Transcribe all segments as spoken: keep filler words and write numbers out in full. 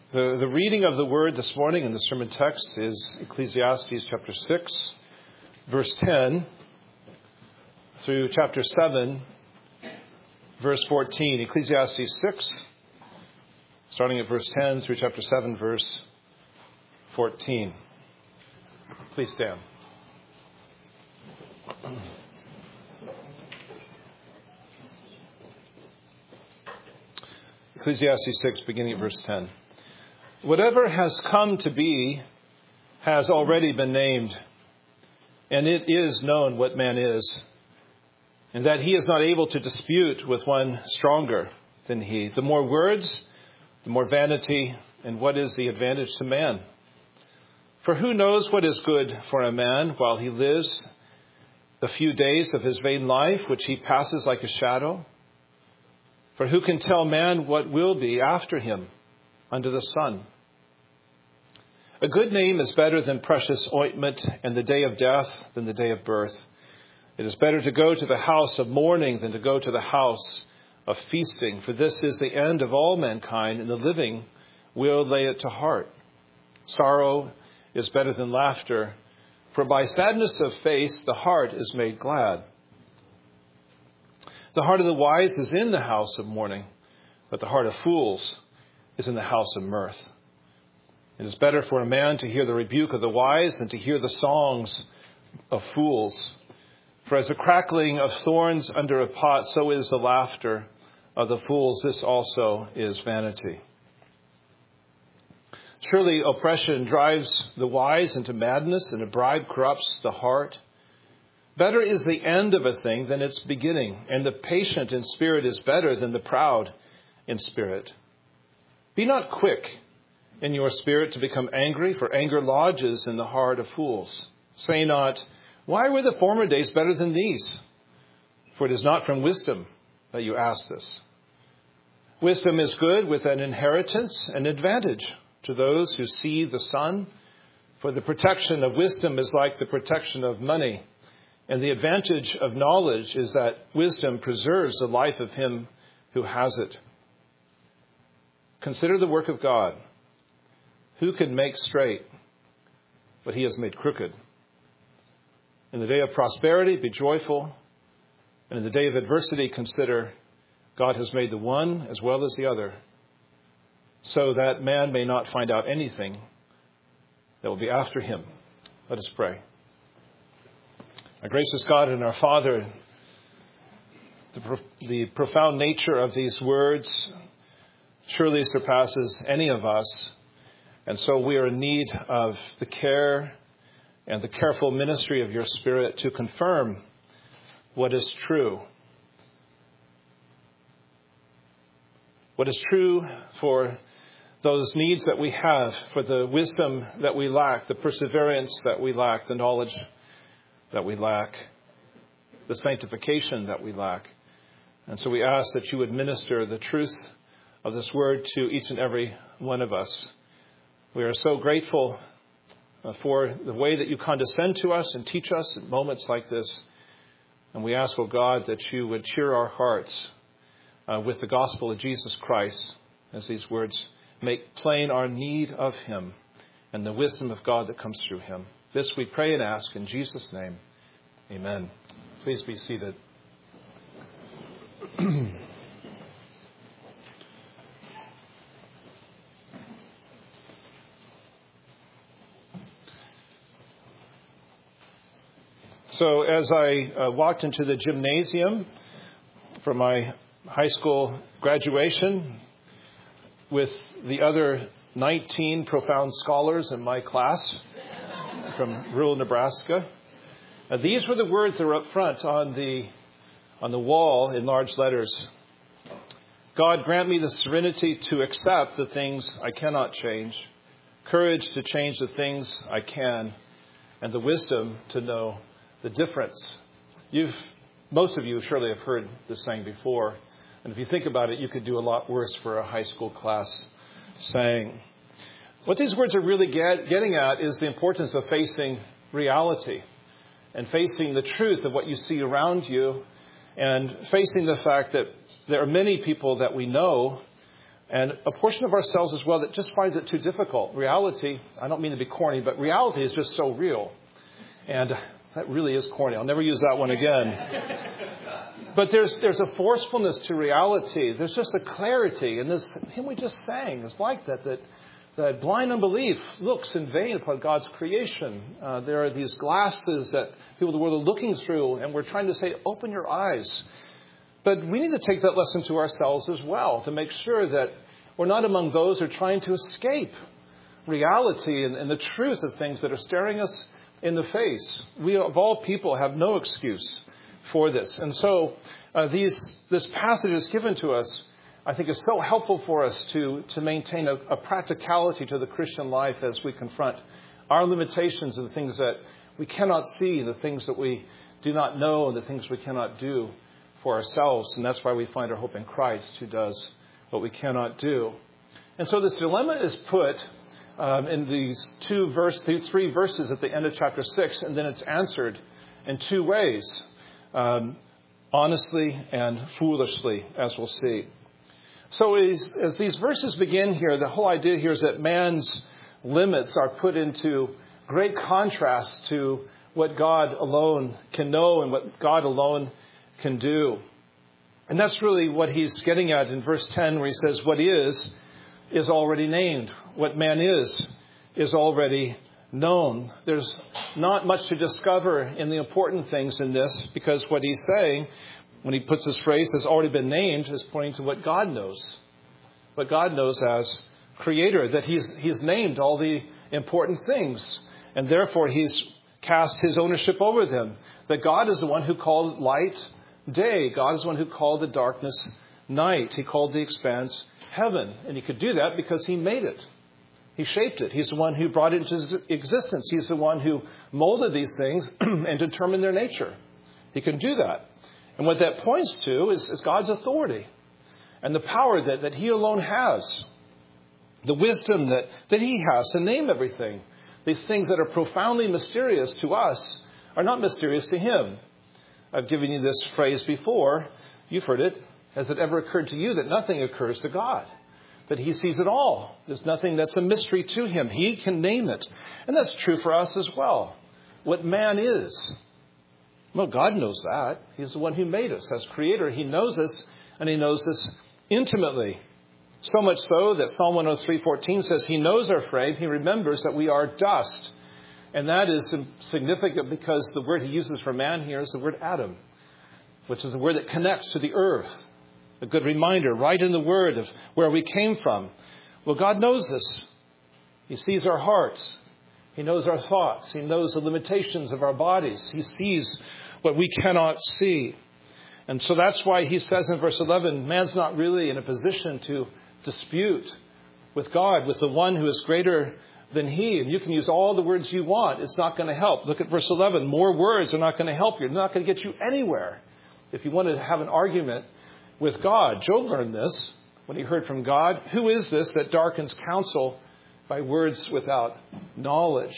The, the reading of the word this morning in the sermon text is Ecclesiastes chapter six, verse ten, through chapter seven, verse fourteen. Ecclesiastes six, starting at verse ten, through chapter seven, verse fourteen. Please stand. Ecclesiastes six, beginning at verse ten. Whatever has come to be has already been named, and it is known what man is, and that he is not able to dispute with one stronger than he. The more words, the more vanity, and what is the advantage to man? For who knows what is good for a man while he lives the few days of his vain life, which he passes like a shadow? For who can tell man what will be after him under the sun? A good name is better than precious ointment, and the day of death than the day of birth. It is better to go to the house of mourning than to go to the house of feasting, for this is the end of all mankind, and the living will lay it to heart. Sorrow is better than laughter, for by sadness of face the heart is made glad. The heart of the wise is in the house of mourning, but the heart of fools is in the house of mirth. It is better for a man to hear the rebuke of the wise than to hear the songs of fools. For as the crackling of thorns under a pot, so is the laughter of the fools. This also is vanity. Surely oppression drives the wise into madness, and a bribe corrupts the heart. Better is the end of a thing than its beginning, and the patient in spirit is better than the proud in spirit. Be not quick in your spirit to become angry, for anger lodges in the heart of fools. Say not, why were the former days better than these? For it is not from wisdom that you ask this. Wisdom is good with an inheritance and advantage to those who see the sun. For the protection of wisdom is like the protection of money. And the advantage of knowledge is that wisdom preserves the life of him who has it. Consider the work of God. Who can make straight what he has made crooked? In the day of prosperity, be joyful. And in the day of adversity, consider God has made the one as well as the other, so that man may not find out anything that will be after him. Let us pray. Our gracious God and our Father, the, pro- the profound nature of these words surely surpasses any of us. And so we are in need of the care and the careful ministry of your Spirit to confirm what is true. What is true for those needs that we have, for the wisdom that we lack, the perseverance that we lack, the knowledge that we lack, the sanctification that we lack. And so we ask that you would minister the truth of this word to each and every one of us. We are so grateful for the way that you condescend to us and teach us at moments like this. And we ask, oh God, that you would cheer our hearts uh, with the gospel of Jesus Christ, as these words make plain our need of him and the wisdom of God that comes through him. This we pray and ask in Jesus' name. Amen. Please be seated. So as I uh, walked into the gymnasium for my high school graduation with the other nineteen profound scholars in my class from rural Nebraska, uh, these were the words that were up front on the on the wall in large letters. God, grant me the serenity to accept the things I cannot change, courage to change the things I can, and the wisdom to know the difference. You've, most of you surely have heard this saying before. And if you think about it, you could do a lot worse for a high school class saying. What these words are really get, getting at is the importance of facing reality and facing the truth of what you see around you, and facing the fact that there are many people that we know and a portion of ourselves as well that just finds it too difficult. Reality, I don't mean to be corny, but reality is just so real. And that really is corny. I'll never use that one again. But there's there's a forcefulness to reality. There's just a clarity. And this hymn we just sang is like that, that, that blind unbelief looks in vain upon God's creation. Uh, there are these glasses that people of the world are looking through, and we're trying to say, open your eyes. But we need to take that lesson to ourselves as well, to make sure that we're not among those who are trying to escape reality and, and the truth of things that are staring us in the face. We, of all people, have no excuse for this. And so uh, these this passage is given to us, I think, is so helpful for us to, to maintain a, a practicality to the Christian life as we confront our limitations and the things that we cannot see, the things that we do not know, and the things we cannot do for ourselves. And that's why we find our hope in Christ, who does what we cannot do. And so this dilemma is put um, in these two verse, these three verses at the end of chapter six, and then it's answered in two ways. Um, honestly and foolishly, as we'll see. So as, as these verses begin here, the whole idea here is that man's limits are put into great contrast to what God alone can know and what God alone can do. And that's really what he's getting at in verse ten, where he says, what is, is already named. What man is, is already known. There's not much to discover in the important things in this, because what he's saying, when he puts this phrase, has already been named, is pointing to what God knows. What God knows as creator, that he's, he's named all the important things, and therefore he's cast his ownership over them. That God is the one who called light day. God is the one who called the darkness night. He called the expanse heaven. And he could do that because he made it. He shaped it. He's the one who brought it into existence. He's the one who molded these things and determined their nature. He can do that. And what that points to is, is God's authority and the power that, that he alone has. The wisdom that, that he has to name everything. These things that are profoundly mysterious to us are not mysterious to him. I've given you this phrase before. You've heard it. Has it ever occurred to you that nothing occurs to God? That he sees it all. There's nothing that's a mystery to him. He can name it. And that's true for us as well. What man is. Well, God knows that. He's the one who made us. As creator, he knows us, and he knows us intimately. So much so that Psalm one oh three fourteen says he knows our frame. He remembers that we are dust. And that is significant because the word he uses for man here is the word Adam, which is the word that connects to the earth. A good reminder, right in the word of where we came from. Well, God knows this. He sees our hearts. He knows our thoughts. He knows the limitations of our bodies. He sees what we cannot see. And so that's why he says in verse eleven, man's not really in a position to dispute with God, with the one who is greater than he. And you can use all the words you want. It's not going to help. Look at verse eleven. More words are not going to help you. They're not going to get you anywhere. If you wanted to have an argument with God. Job learned this when he heard from God. Who is this that darkens counsel by words without knowledge?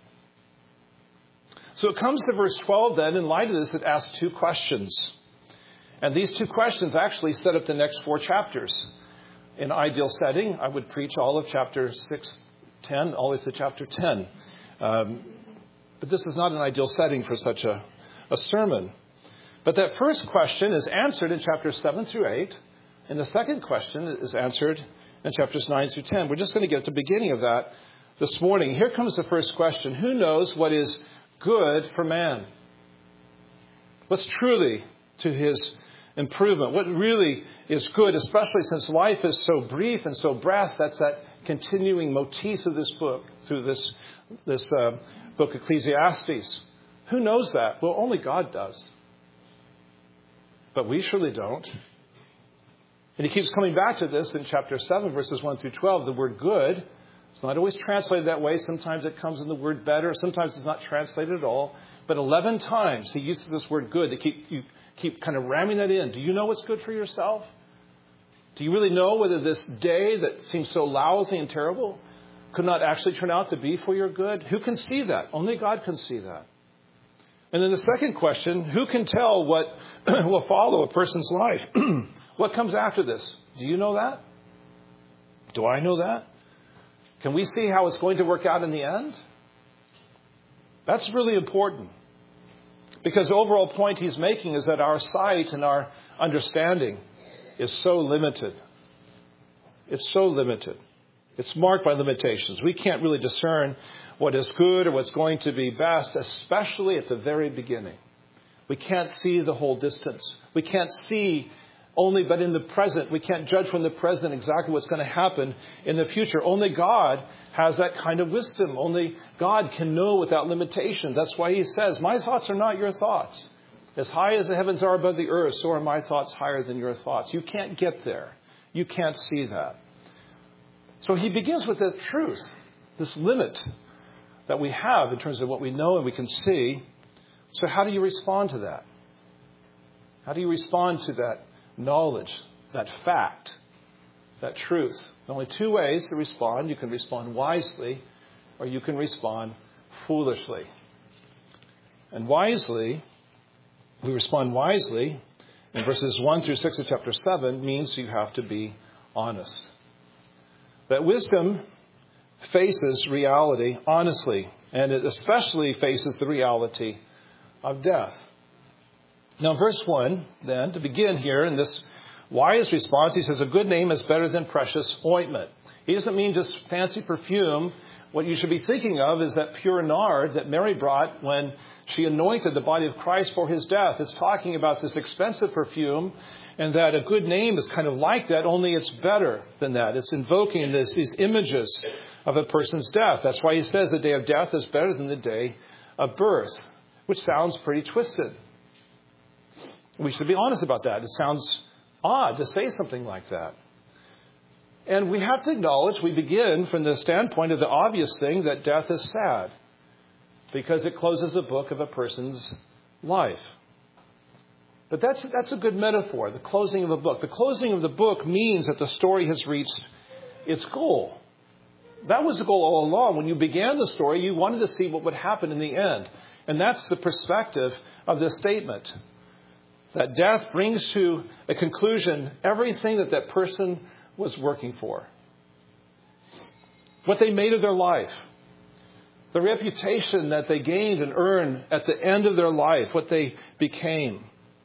So it comes to verse twelve then. In light of this, it asks two questions. And these two questions actually set up the next four chapters. In ideal setting, I would preach all of chapter six, ten, all the way to chapter ten. Um, but this is not an ideal setting for such a, a sermon. But that first question is answered in chapters seven through eight. And the second question is answered in chapters nine through ten. We're just going to get at the beginning of that this morning. Here comes the first question. Who knows what is good for man? What's truly to his improvement? What really is good, especially since life is so brief and so breath? That's that continuing motif of this book, through this, this uh, book, Ecclesiastes. Who knows that? Well, only God does. But we surely don't. And he keeps coming back to this in chapter seven, verses one through twelve. The word good, it's not always translated that way. Sometimes it comes in the word better. Sometimes it's not translated at all. But eleven times he uses this word good. They keep, you keep kind of ramming that in. Do you know what's good for yourself? Do you really know whether this day that seems so lousy and terrible could not actually turn out to be for your good? Who can see that? Only God can see that. And then the second question, who can tell what will follow a person's life? What comes after this? Do you know that? Do I know that? Can we see how it's going to work out in the end? That's really important. Because the overall point he's making is that our sight and our understanding is so limited. It's so limited. It's marked by limitations. We can't really discern what is good or what's going to be best, especially at the very beginning. We can't see the whole distance. We can't see only but in the present. We can't judge from the present exactly what's going to happen in the future. Only God has that kind of wisdom. Only God can know without limitation. That's why he says, my thoughts are not your thoughts. As high as the heavens are above the earth, so are my thoughts higher than your thoughts. You can't get there. You can't see that. So he begins with this truth, this limit that we have in terms of what we know and we can see. So how do you respond to that? How do you respond to that knowledge, that fact, that truth? There are only two ways to respond. You can respond wisely or you can respond foolishly. And wisely, we respond wisely in verses one through six of chapter seven means you have to be honest. That wisdom faces reality honestly, and it especially faces the reality of death. Now, verse one, then, to begin here in this wise response, he says, a good name is better than precious ointment. He doesn't mean just fancy perfume. What you should be thinking of is that pure nard that Mary brought when she anointed the body of Christ for his death. It's talking about this expensive perfume, and that a good name is kind of like that, only it's better than that. It's invoking this, these images of a person's death. That's why he says the day of death is better than the day of birth, which sounds pretty twisted. We should be honest about that. It sounds odd to say something like that. And we have to acknowledge, we begin from the standpoint of the obvious thing, that death is sad because it closes the book of a person's life. But that's, that's a good metaphor, the closing of a book. The closing of the book means that the story has reached its goal. That was the goal all along. When you began the story, you wanted to see what would happen in the end. And that's the perspective of this statement. That death brings to a conclusion everything that that person was working for. What they made of their life. The reputation that they gained and earned at the end of their life. What they became.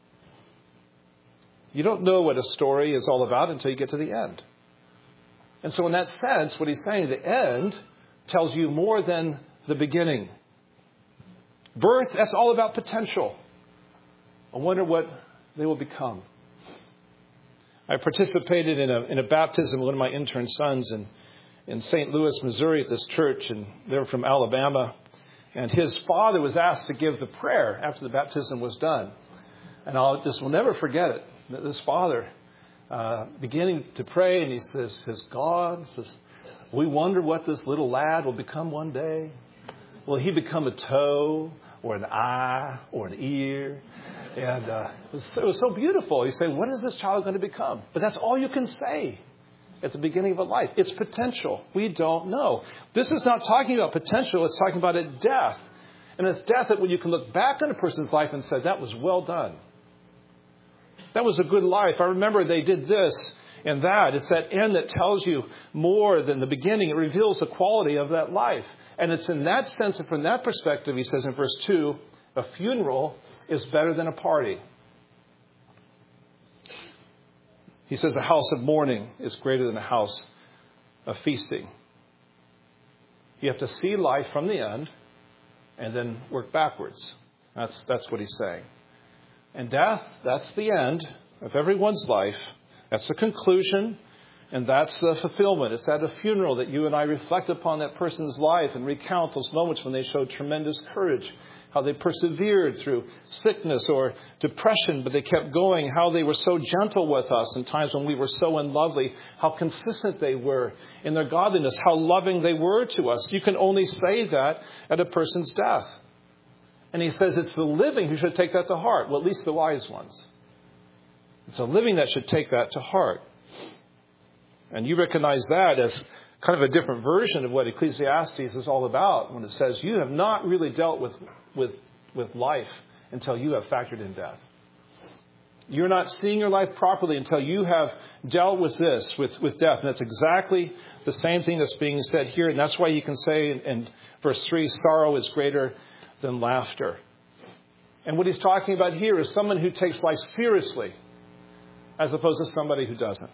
You don't know what a story is all about until you get to the end. And so in that sense, what he's saying, the end tells you more than the beginning. Birth, that's all about potential. I wonder what they will become. I participated in a in a baptism of one of my intern sons in, in Saint Louis, Missouri at this church, and they're from Alabama. And his father was asked to give the prayer after the baptism was done. And I'll just will never forget it. This father uh, beginning to pray, and he says, says God, says, we wonder what this little lad will become one day. Will he become a toe or an eye or an ear? And uh, it, was so, it was so beautiful. You say, what is this child going to become? But that's all you can say at the beginning of a life. It's potential. We don't know. This is not talking about potential. It's talking about a death. And it's death that when you can look back on a person's life and say, that was well done. That was a good life. I remember they did this and that. It's that end that tells you more than the beginning. It reveals the quality of that life. And it's in that sense and from that perspective, he says in verse two, a funeral is better than a party. He says a house of mourning is greater than a house of feasting. You have to see life from the end and then work backwards. That's, that's what he's saying. And death, that's the end of everyone's life. That's the conclusion, and that's the fulfillment. It's at a funeral that you and I reflect upon that person's life and recount those moments when they showed tremendous courage, how they persevered through sickness or depression, but they kept going, how they were so gentle with us in times when we were so unlovely, how consistent they were in their godliness, how loving they were to us. You can only say that at a person's death. And he says it's the living who should take that to heart. Well, at least the wise ones. It's the living that should take that to heart. And you recognize that as kind of a different version of what Ecclesiastes is all about when it says you have not really dealt with, with, with life until you have factored in death. You're not seeing your life properly until you have dealt with this, with, with death. And that's exactly the same thing that's being said here. And that's why you can say in, in verse three, sorrow is greater than laughter. And what he's talking about here is someone who takes life seriously as opposed to somebody who doesn't.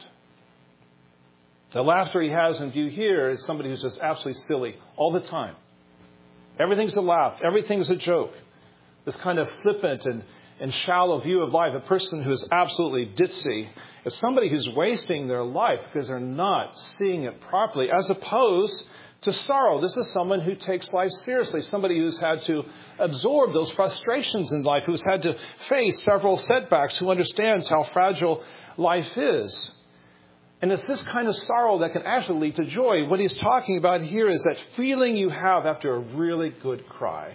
The laughter he has in view here is somebody who's just absolutely silly all the time. Everything's a laugh. Everything's a joke. This kind of flippant and, and shallow view of life, a person who is absolutely ditzy, is somebody who's wasting their life because they're not seeing it properly, as opposed to sorrow. This is someone who takes life seriously, somebody who's had to absorb those frustrations in life, who's had to face several setbacks, who understands how fragile life is. And it's this kind of sorrow that can actually lead to joy. What he's talking about here is that feeling you have after a really good cry.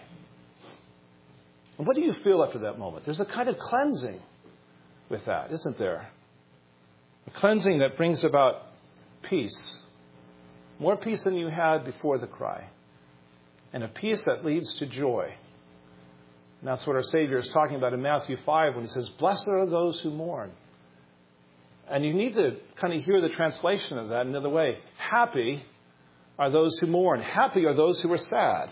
And what do you feel after that moment? There's a kind of cleansing with that, isn't there? A cleansing that brings about peace. More peace than you had before the cry. And a peace that leads to joy. And that's what our Savior is talking about in Matthew five when he says, blessed are those who mourn. And you need to kind of hear the translation of that another way. Happy are those who mourn. Happy are those who are sad.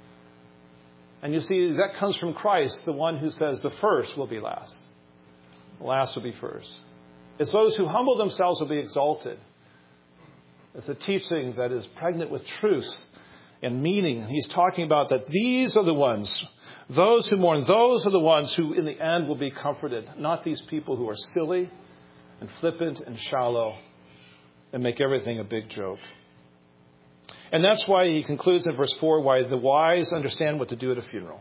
And you see, that comes from Christ, the one who says the first will be last. The last will be first. It's those who humble themselves will be exalted. It's a teaching that is pregnant with truth and meaning. He's talking about that these are the ones, those who mourn, those are the ones who in the end will be comforted. Not these people who are silly and flippant and shallow and make everything a big joke. And that's why he concludes in verse four, why the wise understand what to do at a funeral.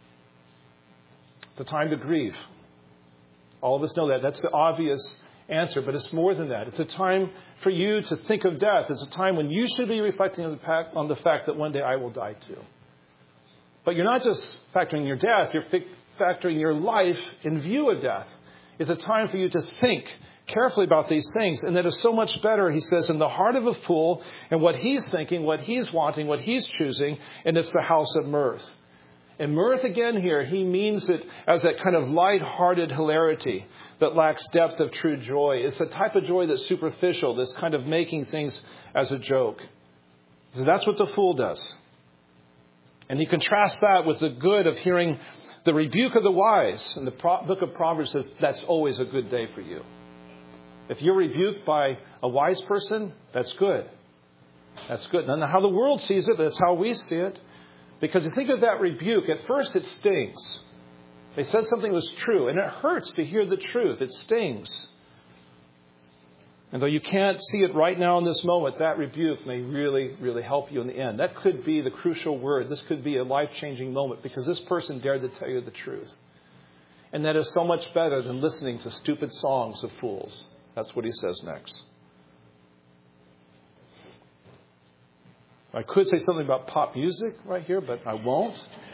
It's a time to grieve. All of us know that. That's the obvious answer, but it's more than that. It's a time for you to think of death. It's a time when you should be reflecting on the fact, on the fact that one day I will die too. But you're not just factoring your death, you're factoring your life in view of death. It's a time for you to think carefully about these things. And that is so much better, he says, in the heart of a fool and what he's thinking, what he's wanting, what he's choosing, and it's the house of mirth. And mirth, again here, he means it as that kind of light-hearted hilarity that lacks depth of true joy. It's a type of joy that's superficial, this kind of making things as a joke. So that's what the fool does. And he contrasts that with the good of hearing the rebuke of the wise. And the pro- book of Proverbs says that's always a good day for you. If you're rebuked by a wise person, that's good. That's good. Now, how the world sees it, that's how we see it. Because you think of that rebuke, at first it stings. They said something was true, and it hurts to hear the truth. It stings. And though you can't see it right now in this moment, that rebuke may really, really help you in the end. That could be the crucial word. This could be a life-changing moment because this person dared to tell you the truth. And that is so much better than listening to stupid songs of fools. That's what he says next. I could say something about pop music right here, but I won't.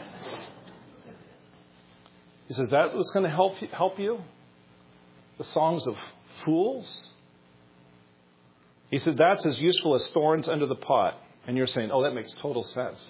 He says, that's what's going to help you, help you? The songs of fools? He said, that's as useful as thorns under the pot. And you're saying, oh, that makes total sense.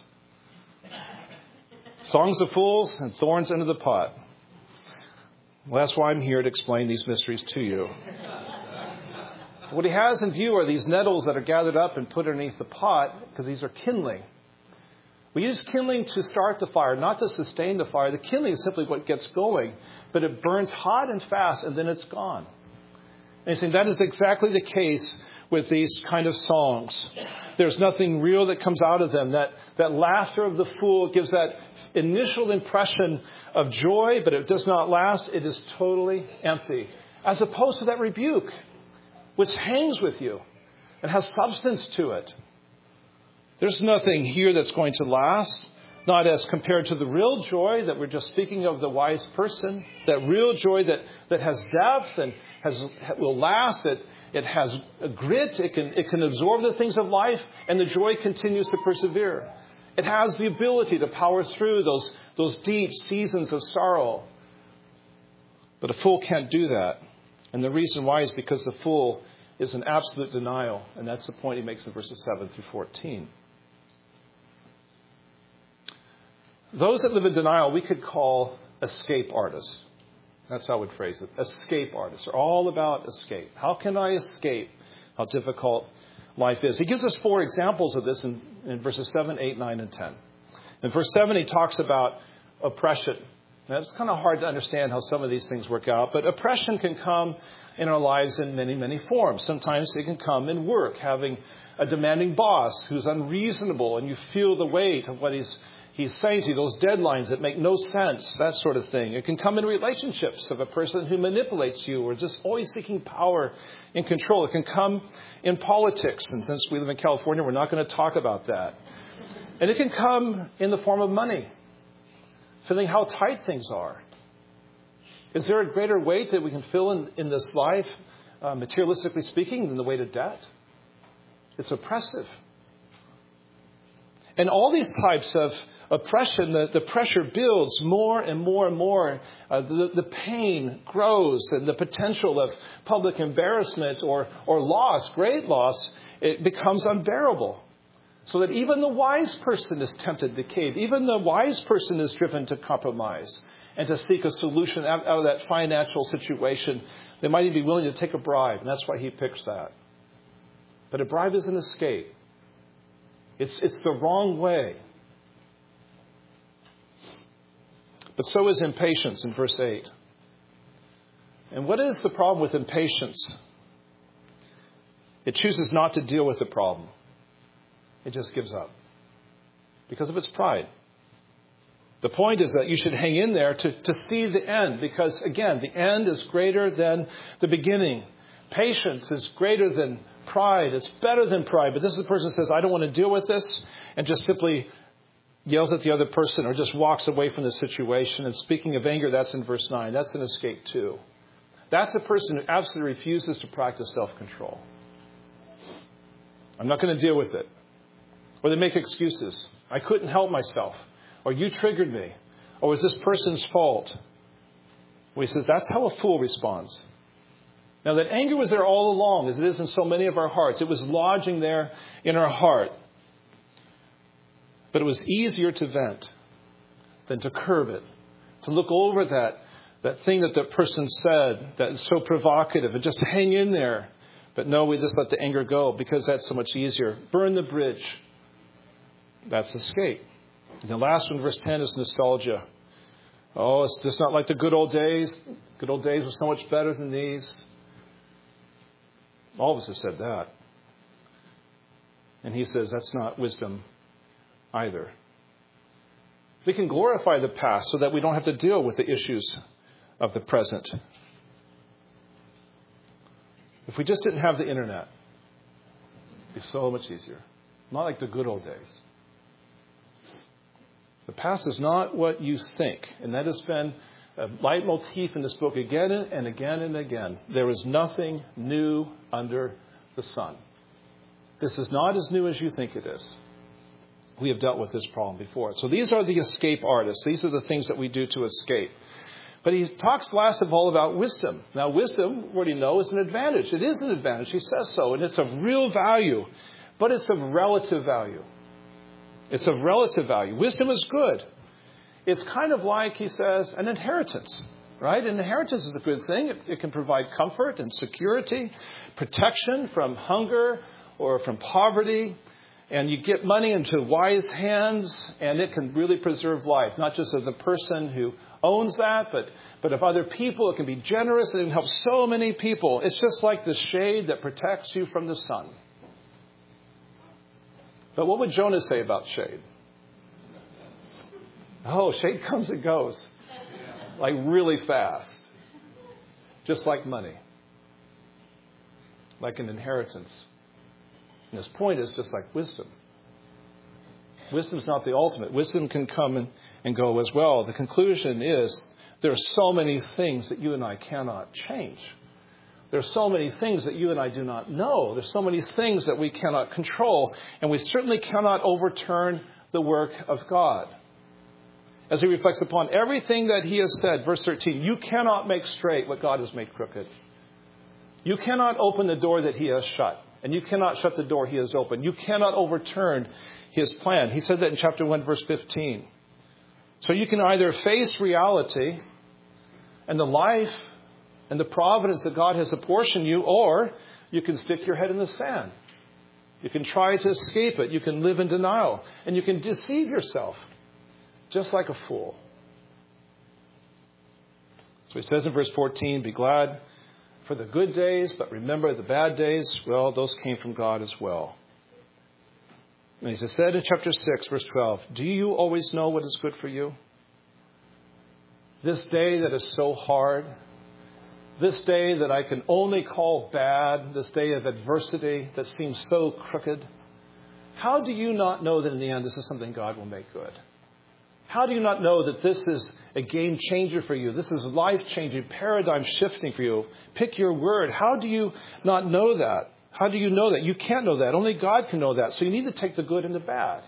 Songs of fools and thorns under the pot. Well, that's why I'm here to explain these mysteries to you. What he has in view are these nettles that are gathered up and put underneath the pot because these are kindling. We use kindling to start the fire, not to sustain the fire. The kindling is simply what gets going, but it burns hot and fast and then it's gone. And he's saying that is exactly the case with these kind of songs. There's nothing real that comes out of them. That, that laughter of the fool gives that initial impression of joy, but it does not last. It is totally empty. As opposed to that rebuke, which hangs with you and has substance to it. There's nothing here that's going to last, not as compared to the real joy that we're just speaking of, the wise person, that real joy that, that has depth and has will last, it, it has a grit, it can, it can absorb the things of life, and the joy continues to persevere. It has the ability to power through those, those deep seasons of sorrow. But a fool can't do that. And the reason why is because the fool is in absolute denial. And that's the point he makes in verses seven through fourteen. Those that live in denial, we could call escape artists. That's how I would phrase it. Escape artists are all about escape. How can I escape how difficult life is? He gives us four examples of this in, in verses seven, eight, nine, and ten. In verse seven, he talks about oppression. Now, it's kind of hard to understand how some of these things work out, but oppression can come in our lives in many, many forms. Sometimes it can come in work, having a demanding boss who's unreasonable, and you feel the weight of what he's he's saying to you, those deadlines that make no sense, that sort of thing. It can come in relationships of a person who manipulates you or just always seeking power and control. It can come in politics, and since we live in California, we're not going to talk about that. And it can come in the form of money, feeling how tight things are. Is there a greater weight that we can feel in, in this life, uh, materialistically speaking, than the weight of debt? It's oppressive. And all these types of oppression, the, the pressure builds more and more and more. Uh, the, the pain grows, and the potential of public embarrassment or, or loss, great loss, it becomes unbearable. So that even the wise person is tempted to cave. Even the wise person is driven to compromise and to seek a solution out, out of that financial situation. They might even be willing to take a bribe, and that's why he picks that. But a bribe is an escape. It's, it's the wrong way. But so is impatience in verse eight. And what is the problem with impatience? It chooses not to deal with the problem. It just gives up because of its pride. The point is that you should hang in there to, to see the end, because, again, the end is greater than the beginning. Patience is greater than pride. It's better than pride. But this is the person who says, I don't want to deal with this, and just simply yells at the other person or just walks away from the situation. And speaking of anger, that's in verse nine. That's an escape too. That's a person who absolutely refuses to practice self-control. I'm not going to deal with it. Or they make excuses. I couldn't help myself. Or you triggered me. Or it was this person's fault. Well, he says that's how a fool responds. Now, that anger was there all along, as it is in so many of our hearts. It was lodging there in our heart. But it was easier to vent than to curb it. To look over that, that thing that the person said that is so provocative and just hang in there. But no, we just let the anger go because that's so much easier. Burn the bridge. That's escape. And the last one, verse ten, is nostalgia. Oh, it's just not like the good old days. Good old days were so much better than these. All of us have said that. And he says that's not wisdom either. We can glorify the past so that we don't have to deal with the issues of the present. If we just didn't have the internet, it'd be so much easier. Not like the good old days. The past is not what you think. And that has been a leitmotif in this book again and again and again. There is nothing new under the sun. This is not as new as you think it is. We have dealt with this problem before. So these are the escape artists. These are the things that we do to escape. But he talks last of all about wisdom. Now, wisdom, what do you know, is an advantage. It is an advantage. He says so. And it's of real value. But it's of relative value. It's of relative value. Wisdom is good. It's kind of like, he says, an inheritance, right? An inheritance is a good thing. It, it can provide comfort and security, protection from hunger or from poverty. And you get money into wise hands, and it can really preserve life, not just of the person who owns that, but, but of other people. It can be generous, and it can help so many people. It's just like the shade that protects you from the sun. But what would Jonah say about shade? Oh, shade comes and goes. Like really fast. Just like money. Like an inheritance. And his point is just like wisdom. Wisdom's not the ultimate. Wisdom can come and, and go as well. The conclusion is there are so many things that you and I cannot change. There are so many things that you and I do not know. There's so many things that we cannot control. And we certainly cannot overturn the work of God. As he reflects upon everything that he has said, verse thirteen, you cannot make straight what God has made crooked. You cannot open the door that he has shut. And you cannot shut the door he has opened. You cannot overturn his plan. He said that in chapter one, verse fifteen. So you can either face reality and the life and the providence that God has apportioned you, or you can stick your head in the sand. You can try to escape it. You can live in denial. And you can deceive yourself, just like a fool. So he says in verse fourteen, be glad for the good days, but remember the bad days, well, those came from God as well. And he said in chapter six, verse twelve, do you always know what is good for you? This day that is so hard, this day that I can only call bad, this day of adversity that seems so crooked, how do you not know that in the end this is something God will make good? How do you not know that this is a game changer for you? This is life-changing, paradigm-shifting for you. Pick your word. How do you not know that? How do you know that? You can't know that. Only God can know that. So you need to take the good and the bad.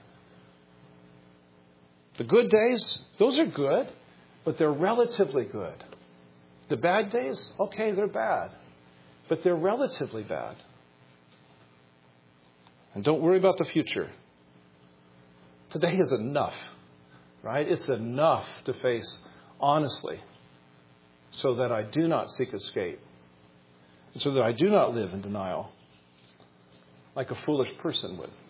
The good days, those are good, but they're relatively good. The bad days, okay, they're bad, but they're relatively bad. And don't worry about the future. Today is enough, right? It's enough to face honestly so that I do not seek escape, and so that I do not live in denial like a foolish person would.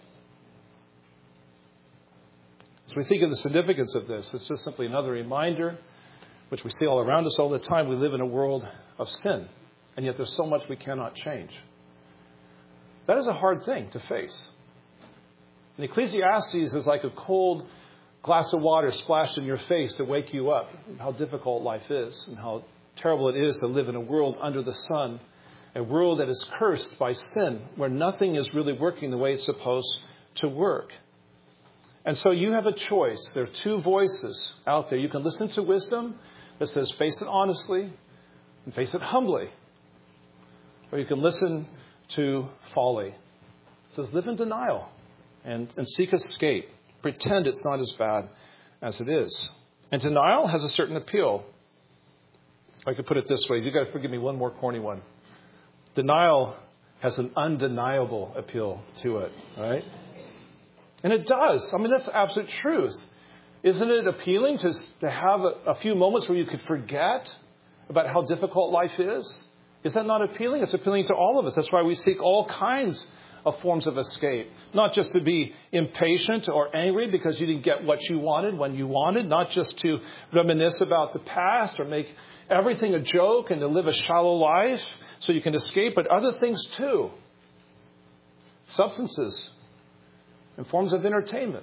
As we think of the significance of this, it's just simply another reminder, which we see all around us all the time. We live in a world of sin, and yet there's so much we cannot change. That is a hard thing to face. And Ecclesiastes is like a cold glass of water splashed in your face to wake you up, how difficult life is and how terrible it is to live in a world under the sun, a world that is cursed by sin, where nothing is really working the way it's supposed to work. And so you have a choice. There are two voices out there. You can listen to wisdom that says face it honestly and face it humbly. Or you can listen to folly. It says live in denial and, and seek escape. Pretend it's not as bad as it is. And denial has a certain appeal. I could put it this way. You've got to forgive me one more corny one. Denial has an undeniable appeal to it, right? And it does. I mean, that's absolute truth. Isn't it appealing to, to have a, a few moments where you could forget about how difficult life is? Is that not appealing? It's appealing to all of us. That's why we seek all kinds of forms of escape. Not just to be impatient or angry because you didn't get what you wanted when you wanted. Not just to reminisce about the past or make everything a joke and to live a shallow life so you can escape, but other things too. Substances and forms of entertainment.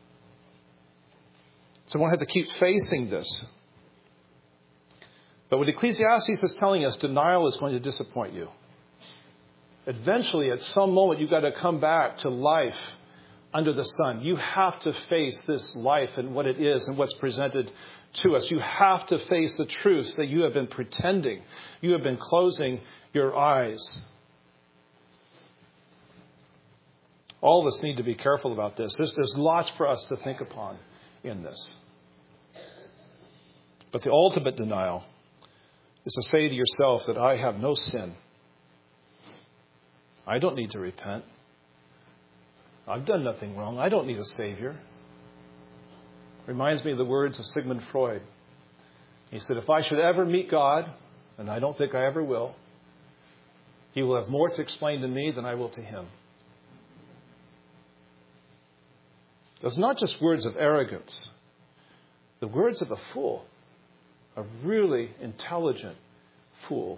So one has to keep facing this. But what Ecclesiastes is telling us, denial is going to disappoint you. Eventually, at some moment, you've got to come back to life under the sun. You have to face this life and what it is and what's presented to us. You have to face the truth that you have been pretending. You have been closing your eyes. All of us need to be careful about this. There's, there's lots for us to think upon in this. But the ultimate denial is to say to yourself that I have no sin. I don't need to repent. I've done nothing wrong. I don't need a Savior. Reminds me of the words of Sigmund Freud. He said, if I should ever meet God, and I don't think I ever will, He will have more to explain to me than I will to Him. Those are not just words of arrogance. The words of a fool. A really intelligent fool.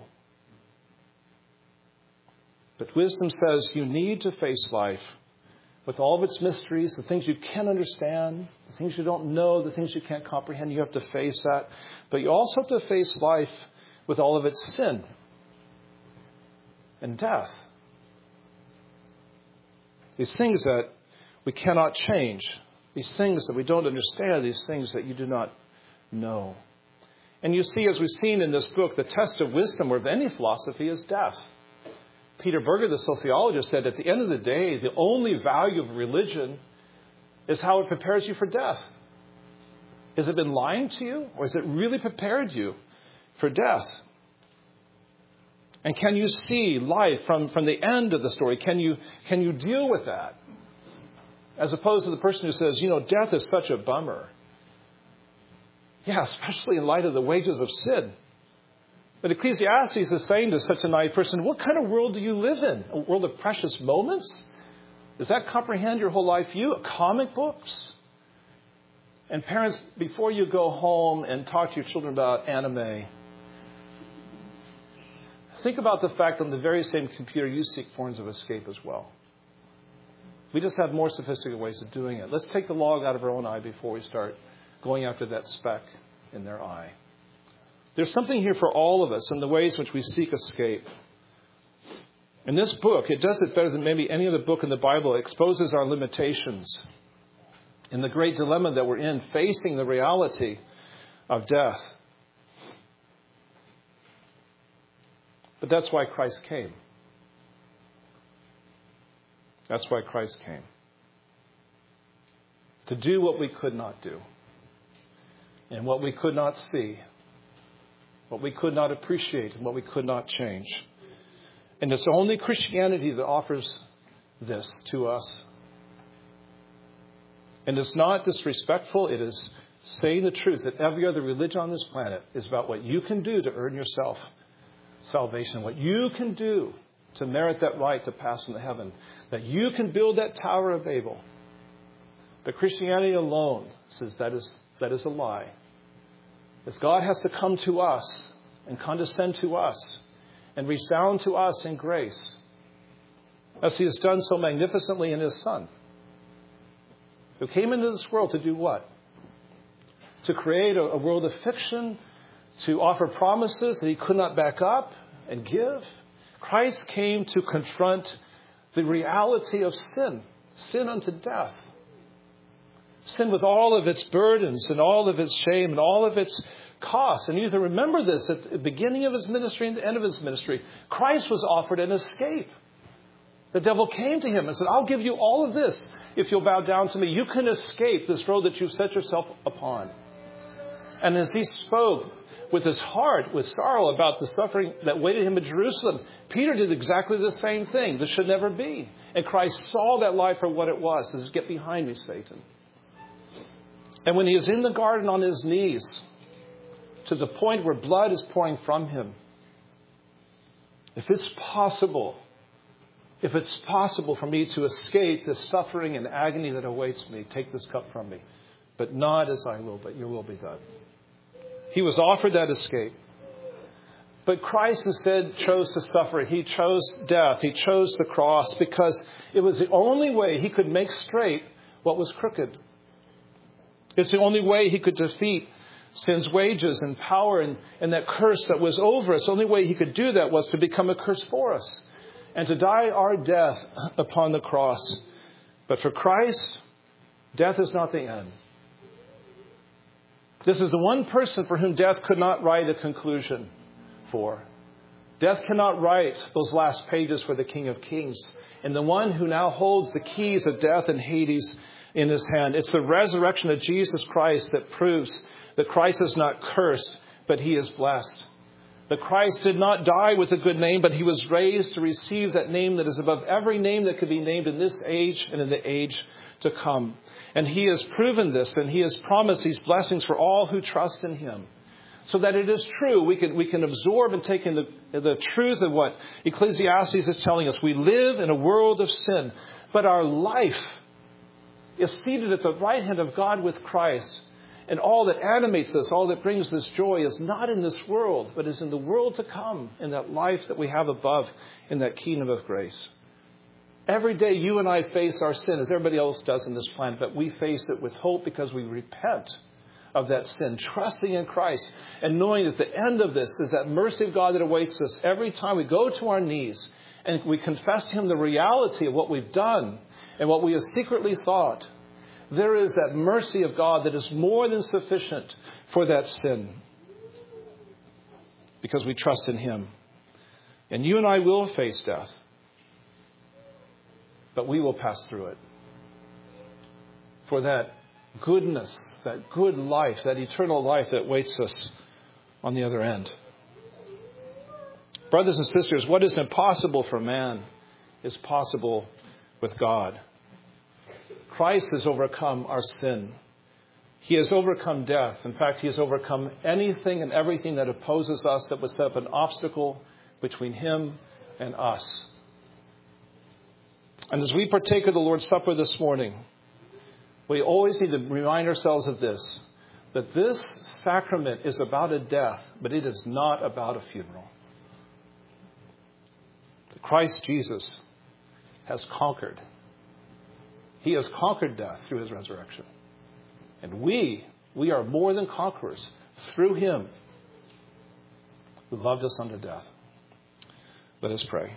But wisdom says you need to face life with all of its mysteries, the things you can't understand, the things you don't know, the things you can't comprehend. You have to face that. But you also have to face life with all of its sin and death. These things that we cannot change. These things that we don't understand. These things that you do not know. And you see, as we've seen in this book, the test of wisdom or of any philosophy is death. Peter Berger, the sociologist, said at the end of the day, the only value of religion is how it prepares you for death. Has it been lying to you, or has it really prepared you for death? And can you see life from, from the end of the story? Can you, can you deal with that? As opposed to the person who says, you know, death is such a bummer. Yeah, especially in light of the wages of sin. But Ecclesiastes is saying to such a naive person, what kind of world do you live in? A world of precious moments? Does that comprehend your whole life view? Comic books? And parents, before you go home and talk to your children about anime, think about the fact that on the very same computer you seek forms of escape as well. We just have more sophisticated ways of doing it. Let's take the log out of our own eye before we start going after that speck in their eye. There's something here for all of us in the ways in which we seek escape. In this book, it does it better than maybe any other book in the Bible. It exposes our limitations in the great dilemma that we're in, facing the reality of death. But that's why Christ came. That's why Christ came. To do what we could not do. And what we could not see. What we could not appreciate. And what we could not change. And it's only Christianity that offers this to us. And it's not disrespectful. It is saying the truth that every other religion on this planet is about what you can do to earn yourself salvation. What you can do to merit that right to pass into heaven. That you can build that Tower of Babel. But Christianity alone says that is, that is a lie. As God has to come to us and condescend to us and reach down to us in grace, as He has done so magnificently in His Son, who came into this world to do what? To create a, a world of fiction, to offer promises that He could not back up and give. Christ came to confront the reality of sin, sin unto death. Sin with all of its burdens and all of its shame and all of its costs. And you need to remember this at the beginning of His ministry and the end of His ministry. Christ was offered an escape. The devil came to Him and said, I'll give you all of this if you'll bow down to me. You can escape this road that you've set yourself upon. And as He spoke with his heart, with sorrow about the suffering that waited Him in Jerusalem, Peter did exactly the same thing. This should never be. And Christ saw that life for what it was. He says, get behind me, Satan. And when He is in the garden on His knees, to the point where blood is pouring from Him, if it's possible, if it's possible for me to escape this suffering and agony that awaits me, take this cup from me. But not as I will, but your will be done. He was offered that escape. But Christ instead chose to suffer. He chose death. He chose the cross because it was the only way He could make straight what was crooked. It's the only way He could defeat sin's wages and power and, and that curse that was over us. The only way He could do that was to become a curse for us and to die our death upon the cross. But for Christ, death is not the end. This is the one person for whom death could not write a conclusion for. Death cannot write those last pages for the King of Kings. And the one who now holds the keys of death and Hades in His hand. It's the resurrection of Jesus Christ that proves that Christ is not cursed, but He is blessed. That Christ did not die with a good name, but He was raised to receive that name that is above every name that could be named in this age and in the age to come. And He has proven this, and He has promised these blessings for all who trust in Him. So that it is true, we can, we can absorb and take in the, the truth of what Ecclesiastes is telling us. We live in a world of sin, but our life is seated at the right hand of God with Christ. And all that animates us, all that brings this joy is not in this world, but is in the world to come, in that life that we have above, in that kingdom of grace. Every day you and I face our sin, as everybody else does in this planet, but we face it with hope because we repent of that sin, trusting in Christ, and knowing that the end of this is that mercy of God that awaits us every time we go to our knees and we confess to Him the reality of what we've done and what we have secretly thought. There is that mercy of God that is more than sufficient for that sin because we trust in Him. And you and I will face death, but we will pass through it for that goodness, that good life, that eternal life that waits us on the other end. Brothers and sisters, what is impossible for man is possible with God. Christ has overcome our sin. He has overcome death. In fact, he has overcome anything and everything that opposes us, that would set up an obstacle between him and us. And as we partake of the Lord's Supper this morning, we always need to remind ourselves of this, that this sacrament is about a death, but it is not about a funeral. Christ Jesus has conquered. He has conquered death through his resurrection. And we, we are more than conquerors through him who loved us unto death. Let us pray.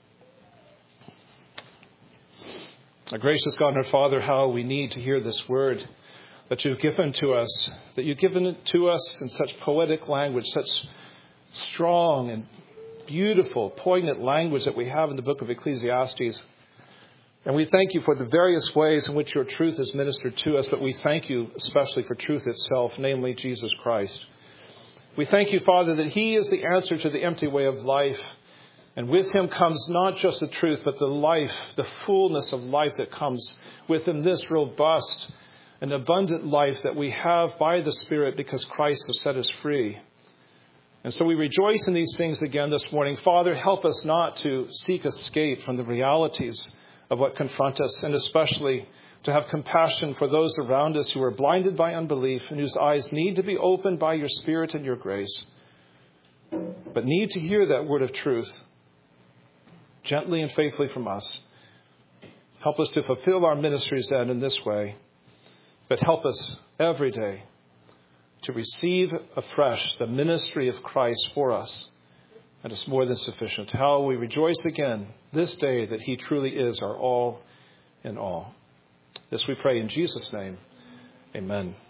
Our gracious God and our Father, how we need to hear this word that you've given to us, that you've given it to us in such poetic language, such strong and beautiful, poignant language that we have in the book of Ecclesiastes. And we thank you for the various ways in which your truth is ministered to us, but we thank you especially for truth itself, namely Jesus Christ. We thank you, Father, that he is the answer to the empty way of life. And with him comes not just the truth, but the life, the fullness of life that comes with him, this robust and abundant life that we have by the Spirit because Christ has set us free. And so we rejoice in these things again this morning. Father, help us not to seek escape from the realities of what confront us, and especially to have compassion for those around us who are blinded by unbelief and whose eyes need to be opened by your Spirit and your grace, but need to hear that word of truth gently and faithfully from us. Help us to fulfill our ministries then in this way, but help us every day to receive afresh the ministry of Christ for us. And it's more than sufficient. How we rejoice again this day that he truly is our all in all. This we pray in Jesus' name. Amen.